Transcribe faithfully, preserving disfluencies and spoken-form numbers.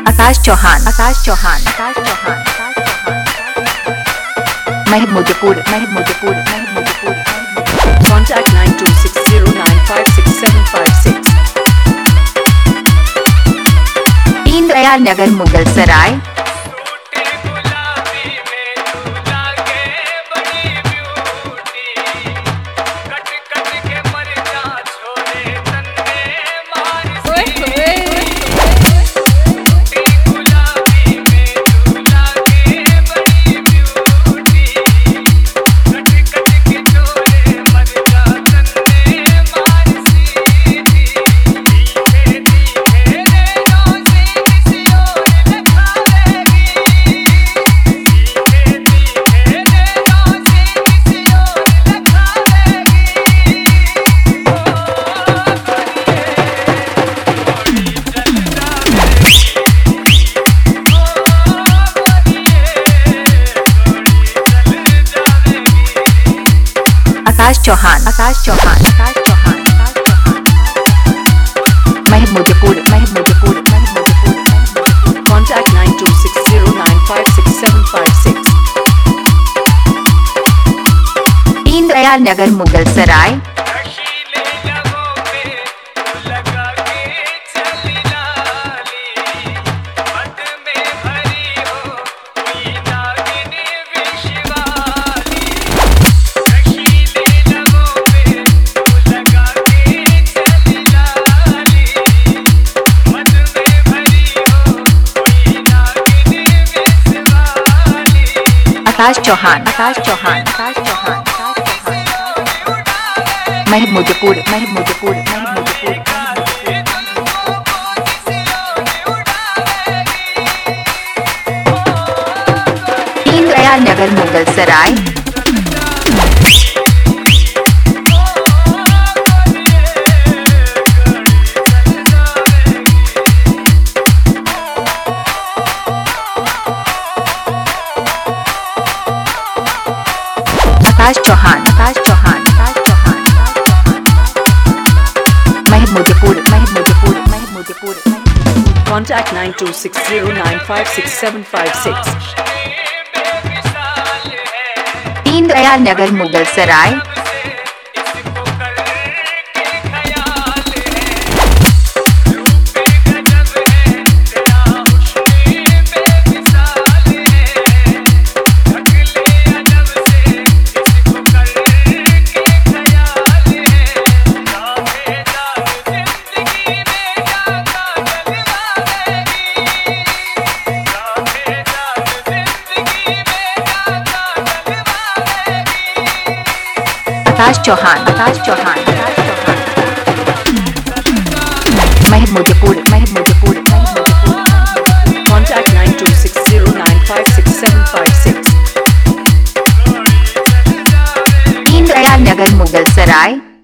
Akash Chauhan Akash Chauhan Akash Chauhan Mahmudpur Mahmudpur Mahmudpur Contact nine two six zero nine five six seven five six. Deendayal Nagar Mughal Sarai. Akash Chauhan Akash Chauhan Akash Chauhan Mahmudpur Mahmudpur Mahmudpur Contact nine two six zero nine five six seven five six. Deendayal Nagar Mughal Sarai. Akash Chauhan Akash Chauhan Akash Chauhan Mahmudpur Mahmudpur Mahmudpur Deendayal Nagar Mughal Sarai. Akash Chauhan Akash Chauhan Akash Chauhan Mahmudpur Mahmudpur Mahmudpur Contact nine two six zero nine five six seven five six. Deendayal Nagar Mughal Sarai. Akash Chauhan Akash Chauhan Akash Chauhan Mahmudpur Mahmudpur Mahmudpur Contact nine two six zero nine five six seven five six. Deendayal Nagar Mughal Sarai.